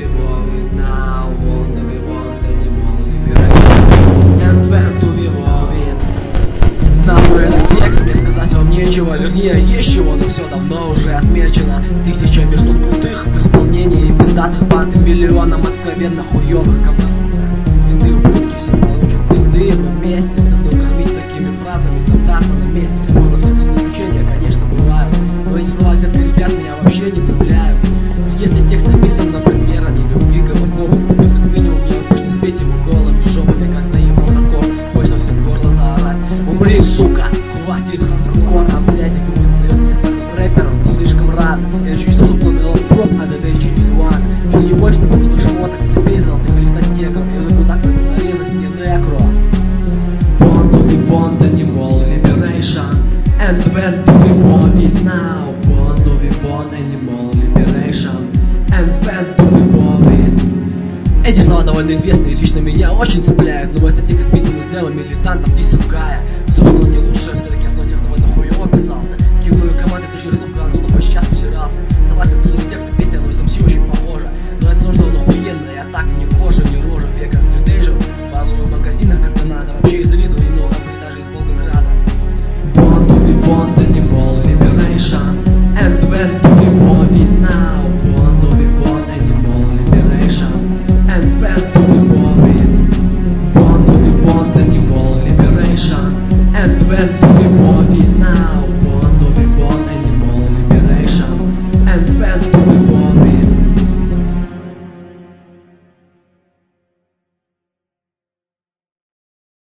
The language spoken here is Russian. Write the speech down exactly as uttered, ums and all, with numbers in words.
we want it now, want we want animal liberation. And when do we want it? Нам этот текст мне сказать вам нечего, вернее есть чего, но все давно уже отмечено. Тысячами слов крутых в исполнении пиздатых банд и миллионом откровенно хуёвых команд. Винты в будке все получат пизды, мы вместе стану кормить такими фразами, топтаться на месте. Бесспорно всякие исключения, конечно, бывают, но эти слова с детка ребят меня вообще не цепляют. Если текст написан, например, о нелюбви гомофобом, то как минимум мне уж не спеть его голыми жопами, как заебал хардкор. Хочется все горло заорать: умри, сука, хватит хардкора, блядь, никто не сдает мне старым рэпером, но слишком рад. Я чуть что жопу мелодроп, а д д ч ван. Что не бойся, что буду шмоток, тебе золотых листать негров, я буду так нарезать мне некро. Want to be born animal liberation, and when do we want it now? Want to be born animal liberation, and when do we want it? Эти слова довольно известные, лично меня очень цепляют, но этот текст списан из демо милитантов Дисукая. Собственно, не лучше в